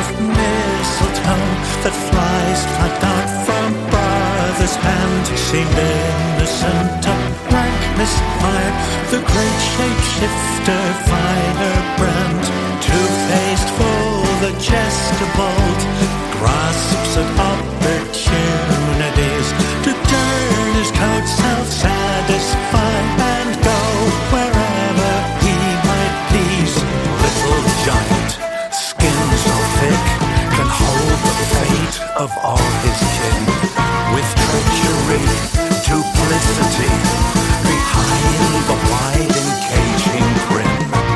of mistletoe that flies flat out from brother's hand seemed innocent of blackness fired, the great shapeshifter firebrand, two-faced fool, the jester bold, grasps at opportunities to turn his coat self-satisfied and go wherever he might please. Little giant, skin so thick, can hold the fate of all his kin. With treachery, duplicity, behind the wide encaging grin.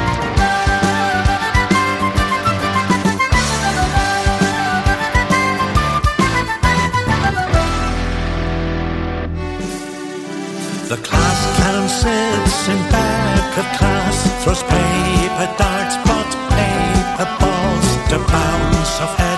The class clown sits in back of class, throws paper darts but paper balls to bounce off head.